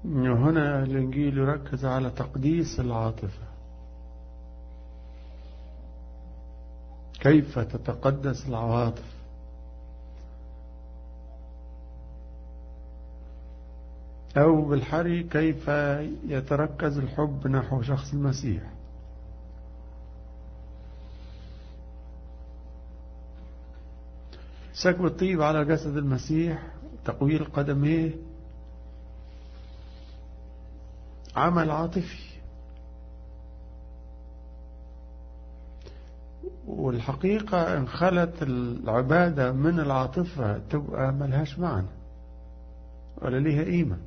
هنا الإنجيل يركز على تقديس العاطفة، كيف تتقدس العواطف، أو بالحري كيف يتركز الحب نحو شخص المسيح. سكب الطيب على جسد المسيح، تقويل قدميه، عمل عاطفي. والحقيقة إن خلت العبادة من العاطفة تبقى ملهاش معنى ولا ليها قيمة.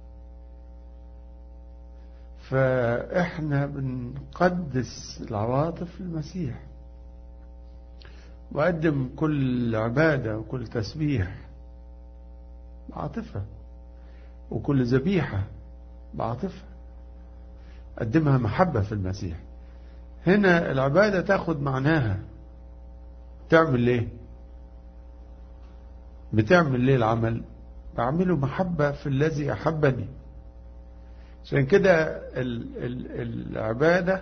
فإحنا بنقدس العواطف للمسيح، وقدم كل عبادة وكل تسبيح بعاطفة، وكل ذبيحة بعاطفة، قدمها محبة في المسيح. هنا العبادة تاخد معناها. تعمل ليه؟ بتعمل ليه العمل؟ بعمله محبة في الذي أحبني. عشان كده العبادة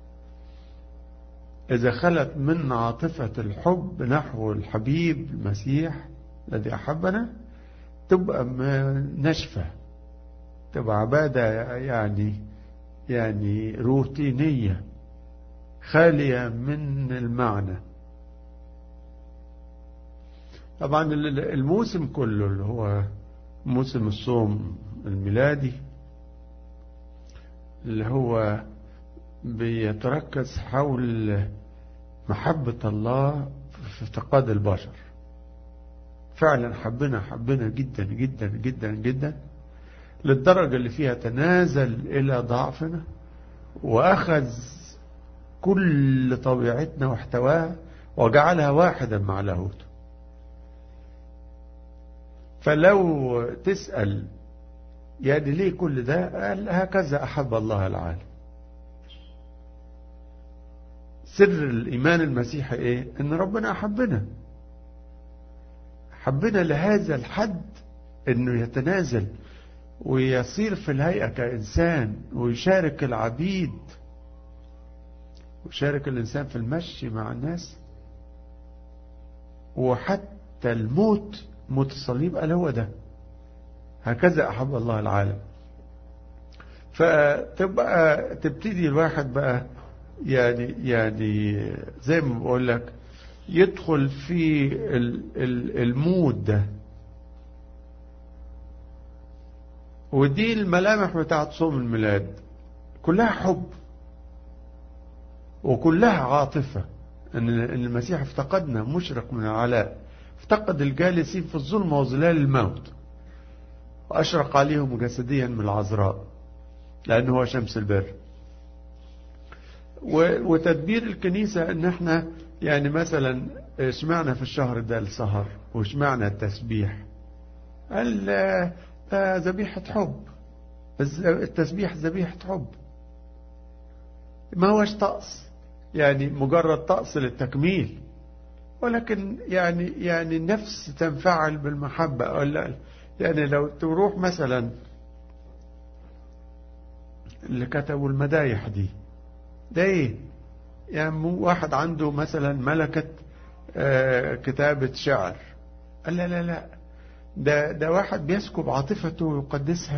إذا خلت من عاطفة الحب نحو الحبيب المسيح الذي أحبنا تبقى نشفة، تبقى عبادة يعني روتينية خالية من المعنى. طبعا الموسم كله اللي هو موسم الصوم الميلادي اللي هو بيتركز حول محبة الله في افتقاد البشر. فعلا حبنا جدا جدا جدا جدا للدرجة اللي فيها تنازل إلى ضعفنا وأخذ كل طبيعتنا واحتواها وجعلها واحدا مع لاهوته. فلو تسأل يعني ليه كل ده؟ قال هكذا أحب الله العالم. سر الإيمان المسيحي إيه؟ إن ربنا حبنا لهذا الحد إنه يتنازل ويصير في الهيئة كإنسان ويشارك العبيد ويشارك الإنسان في المشي مع الناس، وحتى الموت، موت الصليب، قال هو ده هكذا أحب الله العالم. فتبقى تبتدي الواحد بقى يعني زي ما بقول لك يدخل في المود ده. ودي الملامح بتاعت صوم الميلاد، كلها حب وكلها عاطفة. ان المسيح افتقدنا مشرق من العلاء، افتقد الجالسين في الظلمة وظلال الموت وأشرق عليهم جسديا من العذراء لأنه هو شمس البر. وتدبير الكنيسة ان احنا يعني مثلا اشمعنا في الشهر ده السهر واشمعنا التسبيح. قال ذبيحة حب، التسبيح ذبيحة حب، ما هوش طقس يعني مجرد طقس للتكميل، ولكن يعني النفس تنفعل بالمحبة. يعني لو تروح مثلا اللي كتبوا المدايح دي، ده ايه؟ يعني واحد عنده مثلا ملكة كتابة شعر، قال لا ده واحد بيسكب عاطفته ويقدسها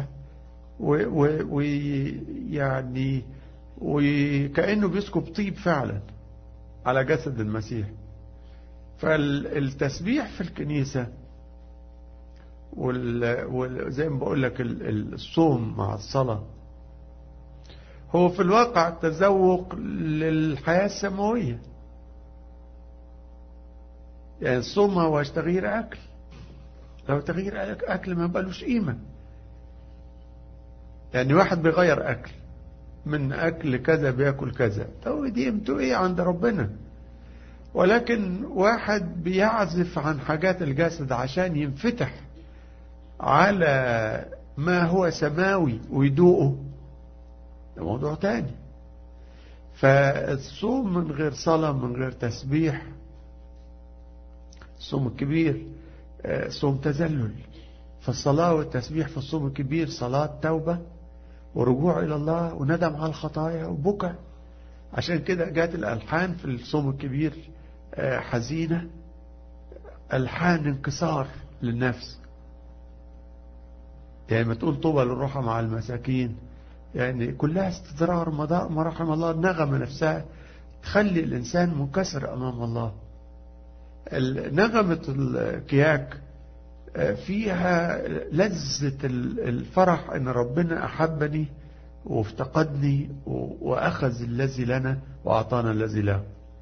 ويعني وكأنه بيسكب طيب فعلا على جسد المسيح. فالتسبيح في الكنيسة وزي ما بقول لك الصوم مع الصلاة هو في الواقع تذوق للحياة السماوية. يعني الصوم هو تغيير أكل، لو تغيير أكل ما بقالوش قيمة. يعني واحد بيغير أكل من أكل كذا بيأكل كذا، طب دي قيمته إيه عند ربنا؟ ولكن واحد بيعزف عن حاجات الجسد عشان ينفتح على ما هو سماوي ويدوقه، ده موضوع تاني. فالصوم من غير صلاة، من غير تسبيح، الصوم الكبير صوم تذلل. فالصلاة والتسبيح في الصوم الكبير صلاة توبة ورجوع إلى الله وندم على الخطايا وبكى. عشان كده جات الألحان في الصوم الكبير حزينة، ألحان انكسار للنفس. يعني ما تقول طوبى للروحة مع المساكين، يعني كلها استدرار ما رحم الله. النغمة نفسها تخلي الإنسان منكسر أمام الله. نغمة الكياك فيها لذة الفرح ان ربنا احبني وافتقدني واخذ الذي لنا واعطانا الذي له.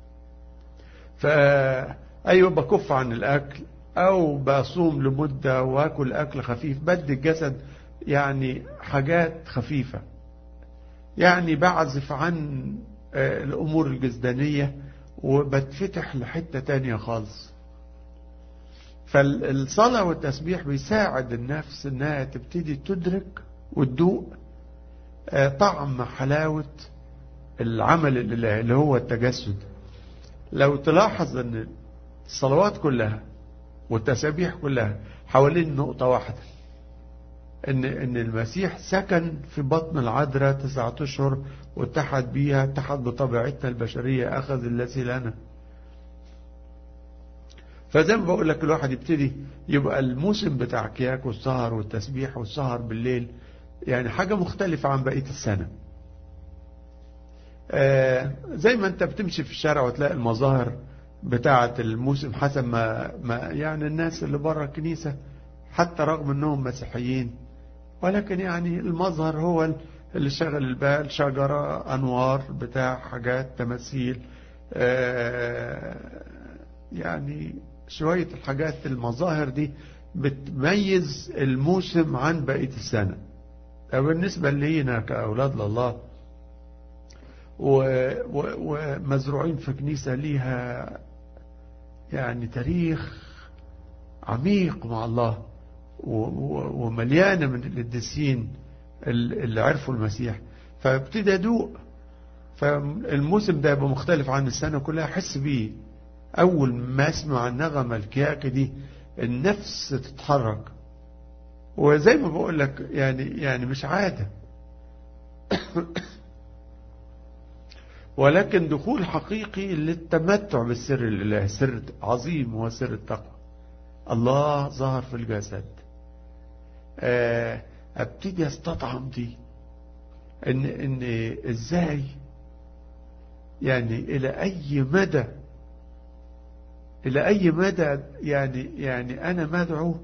فايوه بكف عن الاكل او بصوم لمدة واكل اكل خفيف، بدي الجسد يعني حاجات خفيفة، يعني بعزف عن الامور الجسدانية وبتفتح لحتة تانية خالص. فالصلاة والتسبيح بيساعد النفس انها تبتدي تدرك وتدوق طعم حلاوة العمل الإلهي اللي هو التجسد. لو تلاحظ ان الصلوات كلها والتسابيح كلها حوالين نقطة واحدة، ان المسيح سكن في بطن العذراء 9 أشهر واتحد بيها، اتحد بطبيعتنا البشرية، اخذ الذي لنا. فزي ما بقول لك الواحد يبتدي يبقى الموسم بتاع كياك والسهر والتسبيح والسهر بالليل يعني حاجة مختلفة عن بقية السنة. زي ما انت بتمشي في الشارع وتلاقي المظاهر بتاعة الموسم حسب ما يعني الناس اللي بره الكنيسة حتى رغم انهم مسيحيين، ولكن يعني المظهر هو اللي شغل البال، شجرة، انوار، بتاع حاجات تماثيل، يعني شوية الحاجات المظاهر دي بتميز الموسم عن بقية السنة. بالنسبة لينا كأولاد لله ومزروعين في كنيسة ليها يعني تاريخ عميق مع الله ومليانة من القديسين اللي عرفوا المسيح، فابتدى أدوق. فالموسم ده يبقى مختلف عن السنة كلها، أحس بيه. أول ما أسمع النغمة الكياكة دي النفس تتحرك، وزي ما بقول لك يعني مش عادة ولكن دخول حقيقي للتمتع بالسر الإلهي. سر عظيم هو سر التقوى. الله ظهر في الجسد. ابتدي استطعم دي ان ازاي يعني الى اي مدى يعني انا مدعو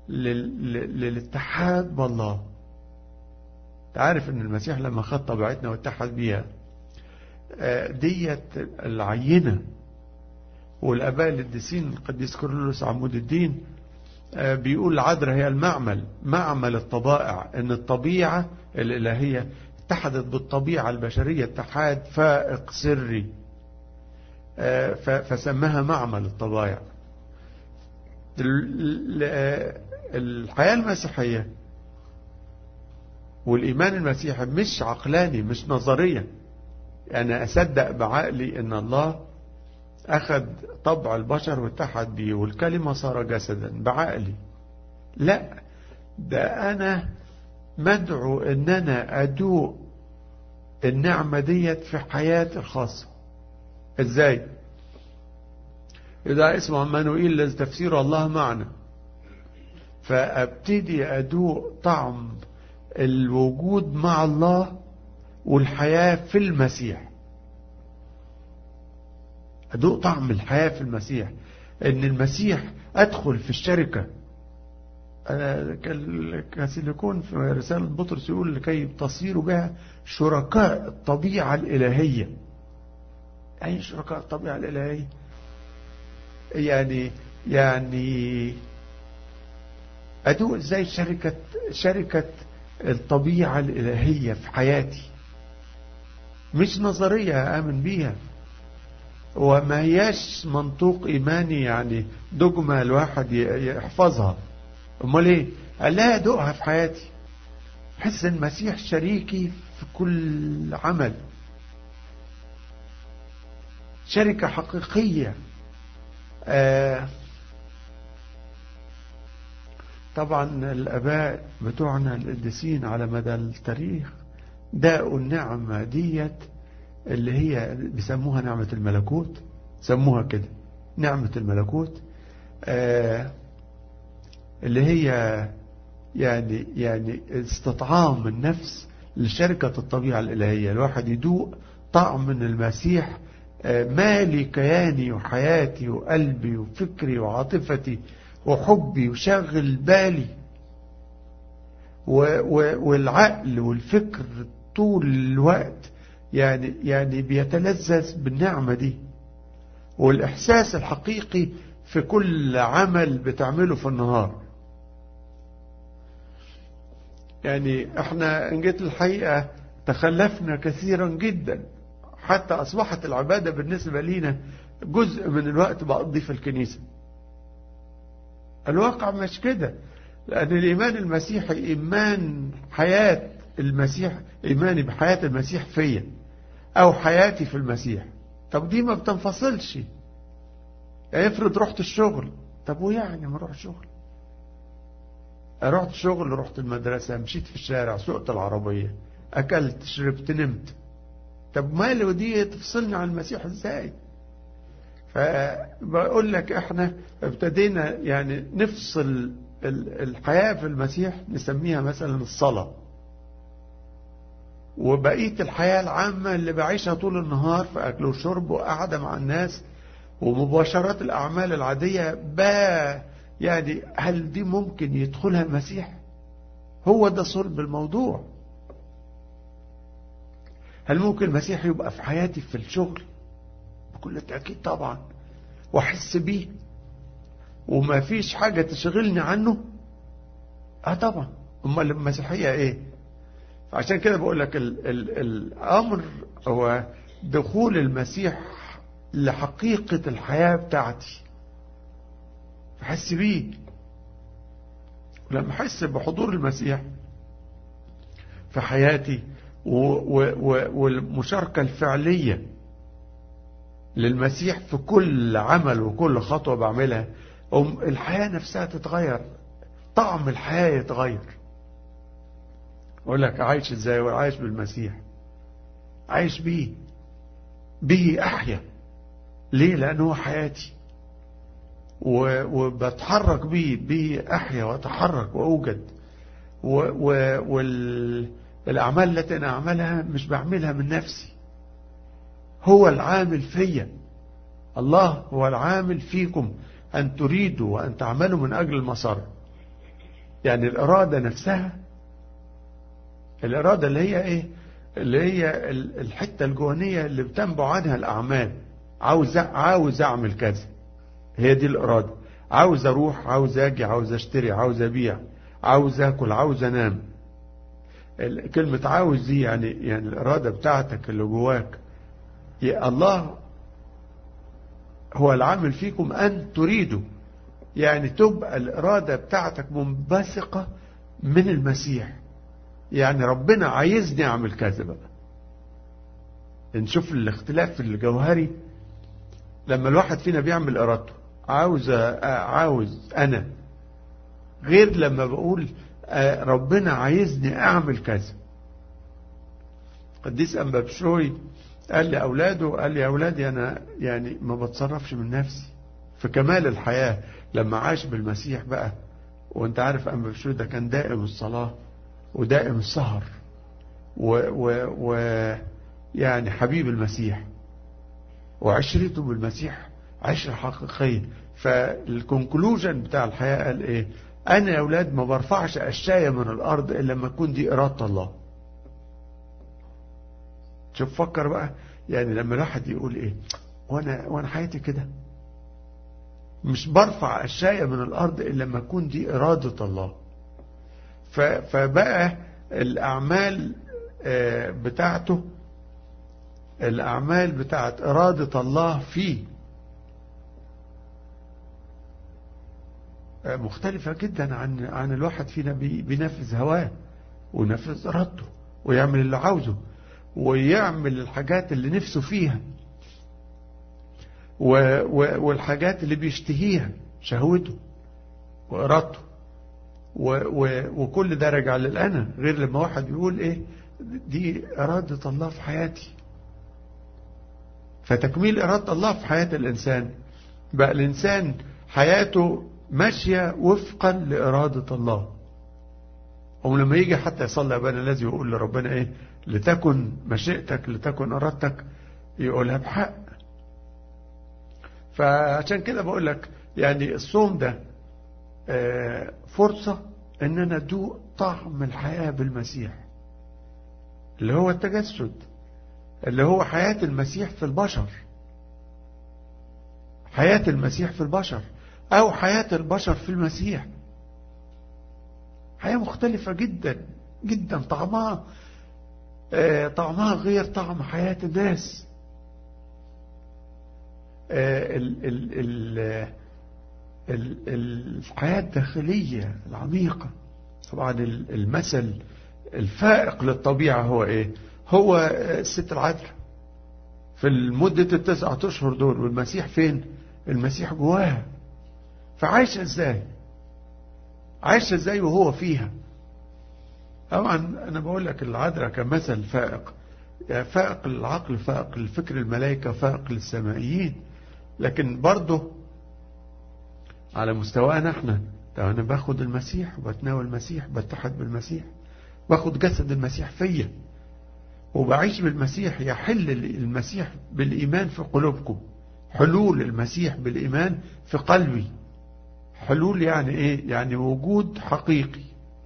للاتحاد بالله. تعرف ان المسيح لما خد طبيعتنا واتحد بيها ديت العينة. والاباء القديسين القديس كيرلس عمود الدين بيقول العذراء هي معمل الطبائع، ان الطبيعة الالهية اتحدت بالطبيعة البشرية اتحاد فائق سري، فسماها معمل الطبائع. الحياة المسيحية والإيمان المسيحي مش عقلاني، مش نظرية. أنا أصدق بعقلي أن الله أخذ طبع البشر واتحد بيه والكلمة صار جسدا بعقلي. لا، ده أنا مدعو أن أنا أدوق النعمة ديت في حياتي الخاصة. إزاي؟ إذا اسمه عمانوئيل الذي تفسير الله معنا، فأبتدي أدوق طعم الوجود مع الله والحياة في المسيح. أدوق طعم الحياة في المسيح، إن المسيح أدخل في الشركة. كسيليكون في رسالة بطرس يقول لكي تصيروا بها شركاء الطبيعة الإلهية. أي شركاء الطبيعة الإلهية؟ يعني أدوق إزاي شركة الطبيعة الإلهية في حياتي. مش نظرية آمن بيها، وما هياش منطوق إيماني يعني دogma الواحد يحفظها. امال ايه؟ قال لا، أدوقها في حياتي. حس المسيح شريكي في كل عمل، شركة حقيقية. طبعا الآباء بتوعنا القديسين على مدى التاريخ داء النعمة ديت اللي هي بيسموها نعمة الملكوت، سموها كده نعمة الملكوت، اللي هي يعني استطعام النفس لشركة الطبيعة الإلهية. الواحد يدوق طعم من المسيح مالي كياني وحياتي وقلبي وفكري وعاطفتي وحبي وشغل بالي والعقل والفكر طول الوقت، يعني بيتلذذ بالنعمة دي، والإحساس الحقيقي في كل عمل بتعمله في النهار. يعني احنا ان جيت الحقيقة تخلفنا كثيرا جدا، حتى أصبحت العبادة بالنسبة لينا جزء من الوقت بقضيه في الكنيسة. الواقع مش كده، لأن الإيمان المسيحي إيمان حياة المسيح، إيماني بحياة المسيح فيا أو حياتي في المسيح. طب دي ما بتنفصلش. يعني افرض رحت الشغل، طب ويعني ما اروح الشغل، رحت الشغل، رحت المدرسة، مشيت في الشارع، سوقت العربية، أكلت، شربت، نمت، طب مالي ودي تفصلني عن المسيح ازاي؟ فبقول لك احنا ابتدينا يعني نفصل الحياة في المسيح، نسميها مثلا الصلاة، وبقية الحياة العامة اللي بعيشها طول النهار في أكل وشرب وقعدة مع الناس ومباشرات الأعمال العادية يعني هل دي ممكن يدخلها المسيح؟ هو ده صلب الموضوع. هل ممكن المسيح يبقى في حياتي في الشغل؟ بكل تأكيد طبعا، واحس بيه وما فيش حاجة تشغلني عنه. طبعا. امال المسيحية ايه؟ عشان كده بقول لك الامر هو دخول المسيح لحقيقة الحياة بتاعتي، احس بيه. ولما احس بحضور المسيح في حياتي والمشاركة الفعلية للمسيح في كل عمل وكل خطوة بعملها، الحياة نفسها تتغير، طعم الحياة يتغير. أقول لك عايش ازاي؟ وعايش بالمسيح، عايش به أحيا. ليه؟ لأنه هو حياتي، وبتحرك به أحيا وأتحرك وأوجد، والأعمال التي أنا أعملها مش بعملها من نفسي، هو العامل فيا. الله هو العامل فيكم أن تريدوا وأن تعملوا من أجل المسار. يعني الإرادة نفسها، الإرادة اللي هي إيه؟ اللي هي الحتة الجوانية اللي بتنبع عنها الأعمال. عاوز أعمل كذا، هي دي الإرادة. عاوز أروح، عاوز أجي، عاوز أشتري، عاوز أبيع، عاوز أكل، عاوز أنام. كلمة عاوز دي يعني الإرادة بتاعتك اللي جواك. يا الله هو العامل فيكم أن تريدوا، يعني تبقى الإرادة بتاعتك منبثقة من المسيح. يعني ربنا عايزني أعمل كذا. بقى نشوف الاختلاف الجوهري لما الواحد فينا بيعمل إرادته، عاوز أنا، غير لما بقول ربنا عايزني أعمل كذا. قديس أنبا بشوي قال لي يا أولادي أنا يعني ما بتصرفش من نفسي في كمال الحياة. لما عاش بالمسيح بقى، وانت عارف أنبا بشوي ده كان دائم الصلاة ودائم السهر يعني حبيب المسيح، وعشرته بالمسيح عشرة حقيقية. فالكونكلوجن بتاع الحياة قال ايه؟ انا يا اولاد ما برفعش اشياء من الارض الا لما تكون دي ارادة الله. شوف فكر بقى، يعني لما الواحد يقول ايه، وانا حياتي كده مش برفع اشياء من الارض الا لما تكون دي ارادة الله. فبقى الاعمال بتاعته، الأعمال بتاعت إرادة الله فيه مختلفة جدا عن الواحد فينا بينفذ هواه وينفذ إرادته ويعمل اللي عاوزه ويعمل الحاجات اللي نفسه فيها والحاجات اللي بيشتهيها، شهوته وإرادته، وكل ده راجع للأنا. غير لما واحد يقول إيه، دي إرادة الله في حياتي. فتكميل إرادة الله في حياة الإنسان بقى الإنسان حياته ماشية وفقا لإرادة الله. ولما يجي حتى يصلي أبانا الذي يقول لربنا إيه؟ لتكن مشيئتك لتكن إرادتك، يقولها بحق. فعشان كده بقول لك يعني الصوم ده فرصة ان انا ادوق طعم الحياة بالمسيح، اللي هو التجسد، اللي هو حياة المسيح في البشر، حياة المسيح في البشر او حياة البشر في المسيح. حياة مختلفة جدا جدا، طعمها غير طعم حياة الناس. الحياة الداخلية العميقة. طبعا المثل الفائق للطبيعة هو ايه؟ هو الست العذراء في المدة 9 أشهر دول، والمسيح فين؟ المسيح جواها. فعايشة ازاي؟ عايشة ازاي وهو فيها؟ طبعا انا بقول لك العذراء كمثل فائق، فائق للعقل، فائق للفكر الملائكة، فائق للسمائيين. لكن برضه على مستوانا احنا، انا باخد المسيح وبتناول المسيح، بتحد بالمسيح، باخد جسد المسيح فيا وبعيش بالمسيح. يحل المسيح بالإيمان في قلوبكم. حلول المسيح بالإيمان في قلبي. حلول يعني ايه؟ يعني وجود حقيقي.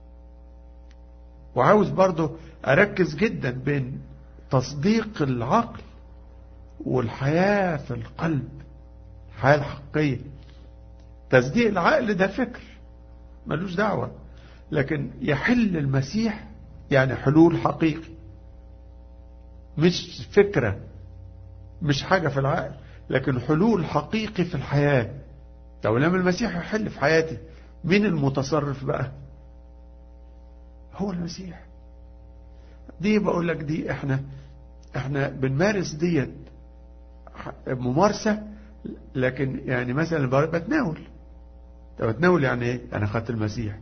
وعاوز برضو أركز جدا بين تصديق العقل والحياة في القلب، الحياة الحقيقية. تصديق العقل ده فكر ملوش دعوة، لكن يحل المسيح يعني حلول حقيقي، مش فكرة، مش حاجة في العقل، لكن حلول حقيقي في الحياة. طب لما المسيح يحل في حياتي، مين المتصرف بقى؟ هو المسيح. دي بقول لك دي احنا بنمارس ديت ممارسة. لكن يعني مثلا بتناول. طب بتناول يعني ايه؟ انا خدت المسيح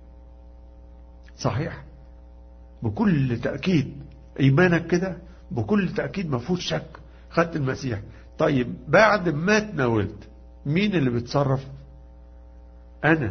صحيح بكل تأكيد، ايمانك كده بكل تأكيد ما فيهوش شك، خدت المسيح. طيب بعد ما تناولت مين اللي بيتصرف؟ انا.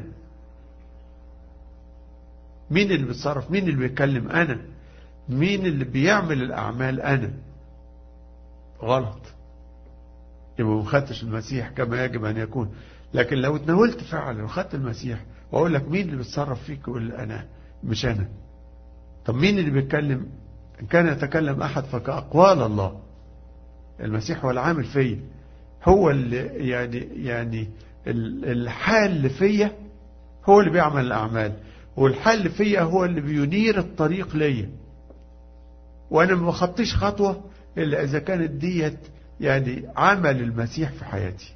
مين اللي بيتصرف؟ مين اللي بيتكلم؟ انا. مين اللي بيعمل الاعمال؟ انا. غلط. يبقى ما خدتش المسيح كما يجب ان يكون. لكن لو تناولت فعلا وخدت المسيح، واقول لك مين اللي بيتصرف فيك؟ يقول انا، مش انا. طب مين اللي بيتكلم؟ ان كان يتكلم احد فكأقوال الله. المسيح هو العامل فيا، هو اللي يعني الحال اللي فيا هو اللي بيعمل الاعمال، والحال اللي فيا هو اللي بينير الطريق ليا. وانا ما بخطيش خطوة الا اذا كانت ديت يعني عمل المسيح في حياتي.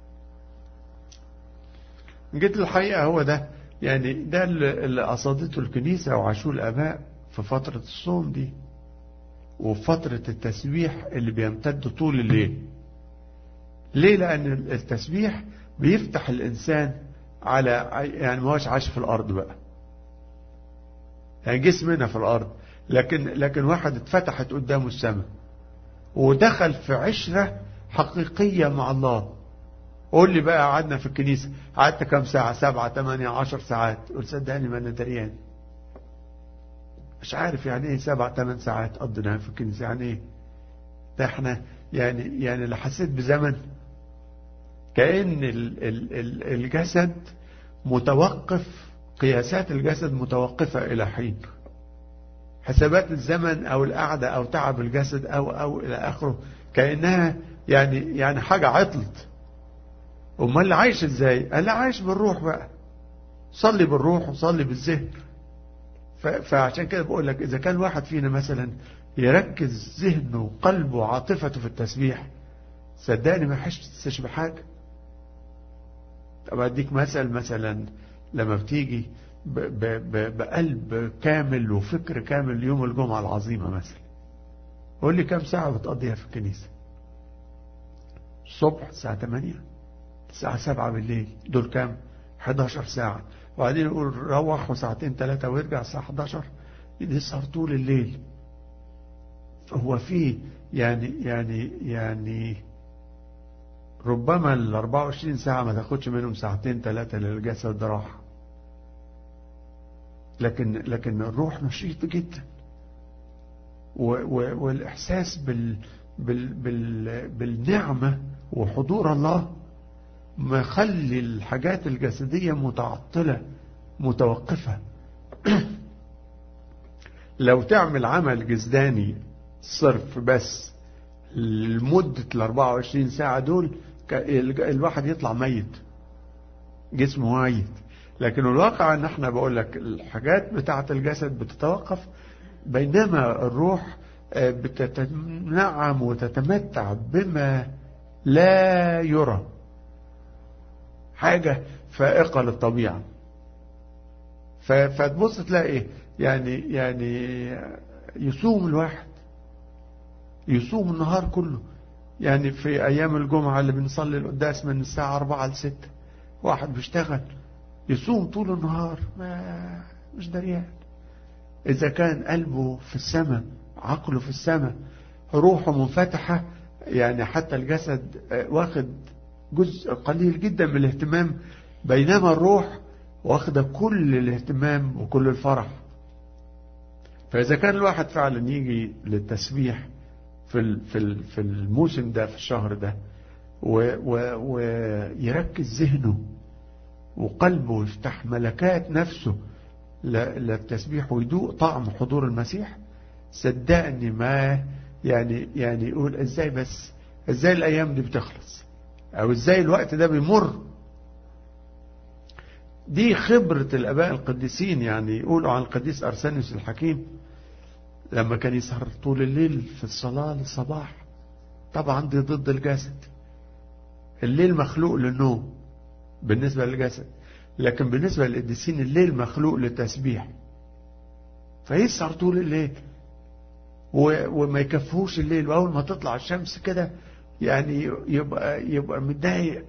جيت الحقيقة هو ده يعني ده اللي قصدته الكنيسة وعاشوه الآباء في فترة الصوم دي، وفترة التسبيح اللي بيمتد طول الليل. ليه؟ لأن التسبيح بيفتح الإنسان على يعني ما هوش عايش في الأرض بقى، يعني جسمنا في الأرض، لكن واحد اتفتحت قدامه السماء ودخل في عشرة حقيقية مع الله. قول لي بقى قعدنا في الكنيسة قعدت كم ساعة؟ 7 8 10 ساعات. قول صدقني ما انا دريان، مش عارف يعني ايه 7 8 ساعات قضيناها في الكنيسة. يعني ايه ده؟ احنا يعني اللي حسيت بزمن كأن الجسد متوقف، قياسات الجسد متوقفة إلى حين. حسابات الزمن أو القعدة أو تعب الجسد أو إلى آخره كأنها يعني حاجة عطلت. أمال اللي عايش إزاي؟ قال لا، عايش بالروح بقى، صلي بالروح وصلي بالذهن. فعشان كده بقول لك إذا كان واحد فينا مثلا يركز ذهنه وقلبه وعاطفته في التسبيح، صدقني ما يحسش بحاجة. طب أديك مثلا لما بتيجي بقلب كامل وفكر كامل يوم الجمعة العظيمة مثلا، قول لي كم ساعة بتقضيها في الكنيسة؟ الصبح الساعة 8 الساعة 7 بالليل، دول كام؟ 11 ساعة. وبعدين يقول روح وساعتين 3 ويرجع الساعة 11. يسهر طول الليل. هو فيه يعني ربما ال 24 ساعة ما تاخدش منهم ساعتين 3 للجسد راحة، لكن الروح نشيط جدا، والإحساس بالنعمة وحضور الله مخلي الحاجات الجسدية متعطلة متوقفة. لو تعمل عمل جسداني صرف بس لمدة ال 24 ساعة دول الواحد يطلع ميت، جسمه ميت. لكن الواقع ان احنا بقول لك الحاجات بتاعة الجسد بتتوقف، بينما الروح بتتنعم وتتمتع بما لا يرى، حاجة فائقة للطبيعة. فتبص تلاقي يعني يصوم الواحد، يصوم النهار كله. يعني في أيام الجمعة اللي بنصلي القداس من الساعة 4 ل 6، واحد بيشتغل يصوم طول النهار مش دريان. إذا كان قلبه في السماء، عقله في السماء، روحه منفتحة، يعني حتى الجسد واخد جزء قليل جدا من الاهتمام، بينما الروح واخده كل الاهتمام وكل الفرح. فإذا كان الواحد فعلا يجي للتسبيح في الموسم ده، في الشهر ده، ويركز ذهنه وقلبه ويفتح ملكات نفسه للتسبيح ويدوق طعم حضور المسيح، صدقني ما يعني يقول ازاي الايام دي بتخلص، او ازاي الوقت ده بيمر. دي خبرة الاباء القديسين. يعني يقولوا عن القديس ارسانيوس الحكيم لما كان يسهر طول الليل في الصلاة للصباح. طبعا دي ضد الجسد، الليل مخلوق للنوم بالنسبة للجسد، لكن بالنسبة للقديسين الليل مخلوق للتسبيح. فيسهر طول الليل وما يكفهوش الليل، وأول ما تطلع الشمس كده يعني يبقى متضايق،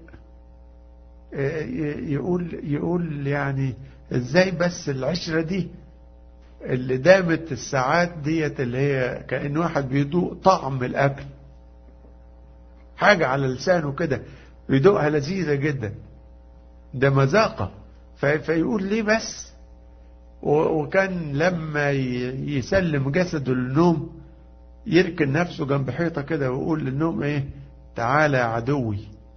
يقول يعني ازاي بس العشرة دي اللي دامت الساعات ديت، اللي هي كأن واحد بيدوق طعم الأكل، حاجة على لسانه كده يدوقها لذيذة جدا، ده مذاقة. فيقول ليه بس. وكان لما يسلم جسده للنوم يركن نفسه جنب حيطة كده ويقول للنوم ايه، تعالى يا عدوي.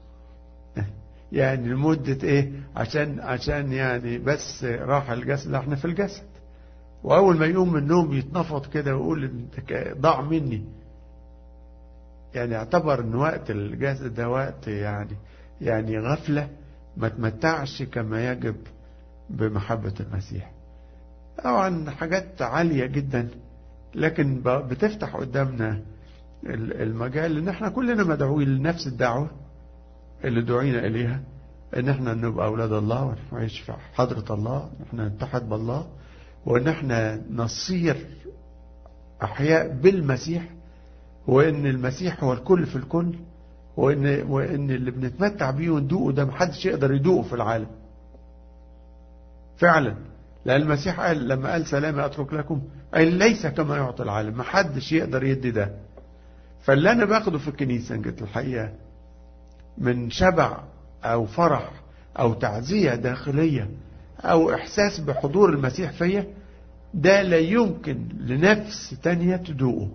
يعني لمدة ايه، عشان يعني بس راح الجسد، احنا في الجسد. واول ما يقوم من النوم يتنفض كده ويقول ضاع مني. يعني اعتبر ان وقت الجسد ده وقت يعني غفلة، ما تمتعش كما يجب بمحبة المسيح. طبعا حاجات عالية جدا، لكن بتفتح قدامنا المجال ان احنا كلنا مدعوين لنفس الدعوة اللي دعينا اليها، ان احنا نبقى اولاد الله ونعيش في حضرة الله، ان احنا نتحد بالله، وان احنا نصير احياء بالمسيح، وان المسيح هو الكل في الكل، وان اللي بنتمتع بيه وندوقه ده محدش يقدر يدوقه في العالم فعلا. لأن المسيح قال لما قال سلامي أترك لكم، أي ليس كما يعطي العالم، محدش يقدر يدي ده. فاللي أنا باخده في الكنيسة جت الحقيقة من شبع أو فرح أو تعزية داخلية أو إحساس بحضور المسيح فيا، ده لا يمكن لنفس تانية تدوقه.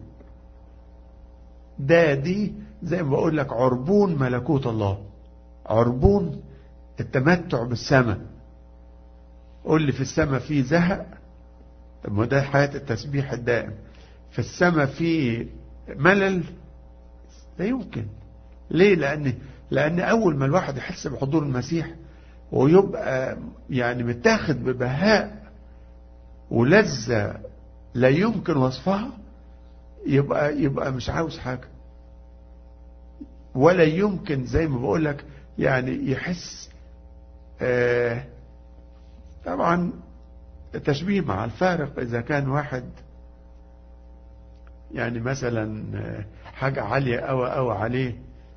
دي زي ما بقول لك عربون ملكوت الله، عربون التمتع بالسماء. قول لي في السماء فيه زهق؟ ما ده حياة التسبيح الدائم. في السماء فيه ملل؟ لا يمكن. ليه؟ لأن أول ما الواحد يحس بحضور المسيح ويبقى يعني متاخد ببهاء ولذة لا يمكن وصفها، يبقى مش عاوز حاجة، ولا يمكن زي ما بقول لك يعني يحس. طبعا تشبيه مع الفارق، إذا كان واحد يعني مثلا حاجة عالية أو عليه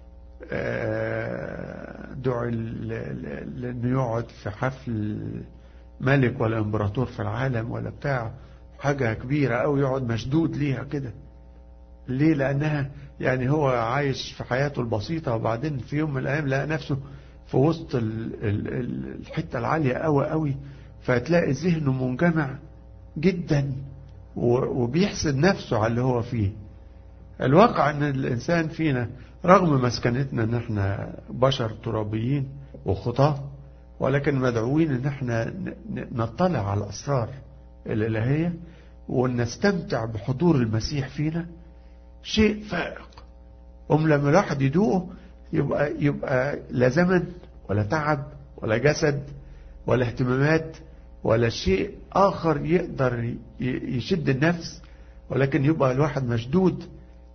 دعي لأنه يقعد في حفل ملك ولا امبراطور في العالم ولا بتاع، حاجة كبيرة أو يقعد مشدود ليها كده، ليه؟ لأنها يعني هو عايش في حياته البسيطة، وبعدين في يوم من الأيام لقى نفسه في وسط الحتة العالية قوي قوي، فتلاقي ذهنه منجمع جدا وبيحسد نفسه على اللي هو فيه. الواقع ان الانسان فينا رغم مسكنتنا ان احنا بشر ترابيين وخطاة، ولكن مدعوين ان احنا نطلع على الاسرار الالهية ونستمتع بحضور المسيح فينا. شيء فائق. لما الواحد يدوقه يبقى لا زمن ولا تعب ولا جسد ولا اهتمامات ولا شيء آخر يقدر يشد النفس، ولكن يبقى الواحد مشدود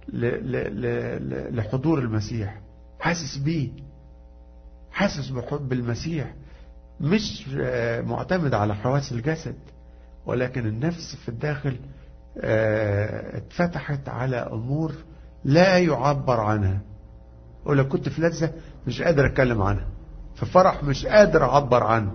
لحضور المسيح، حاسس بيه، حاسس بحب المسيح، مش معتمد على حواس الجسد، ولكن النفس في الداخل اتفتحت على أمور لا يعبر عنها. ولو كنت في لذة مش قادر أتكلم عنها، في فرح مش قادر أعبر عنه،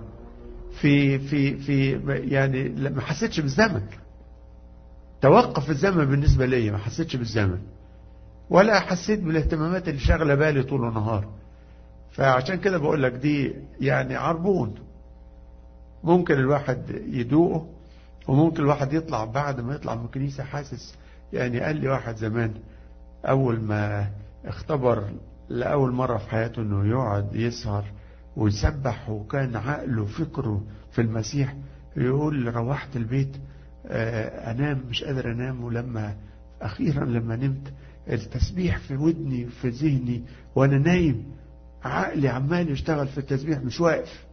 في يعني ما حسيتش بالزمن، توقف الزمن بالنسبة لي، ما حسيتش بالزمن ولا حسيت بالاهتمامات اللي شاغله بالي طول النهار. فعشان كده بقول لك دي يعني عربون ممكن الواحد يدوقه، وممكن الواحد يطلع بعد ما يطلع من الكنيسة حاسس. يعني قال لي واحد زمان أول ما اختبر لأول مرة في حياته أنه يقعد يسهر ويسبح، وكان عقله وفكره في المسيح، يقول روحت البيت أنام مش قادر أنام، ولما أخيرا لما نمت التسبيح في ودني في ذهني وأنا نايم، عقلي عمال يشتغل في التسبيح مش واقف.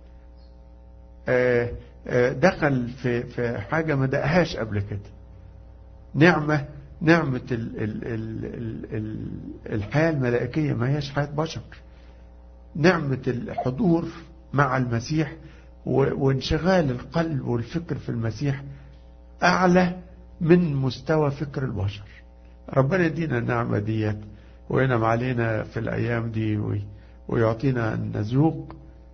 دخل في حاجة ما دقهاش قبل كده، نعمة الحياة الملائكية، ما هيش حياة بشر، نعمة الحضور مع المسيح وانشغال القلب والفكر في المسيح أعلى من مستوى فكر البشر. ربنا يدينا النعمة ديت وينعم علينا في الأيام دي ويعطينا أن نذوق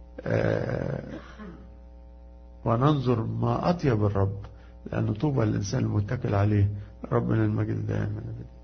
وننظر ما أطيب الرب، لأن طوبى الإنسان المتكل عليه. ربنا المجد دائما.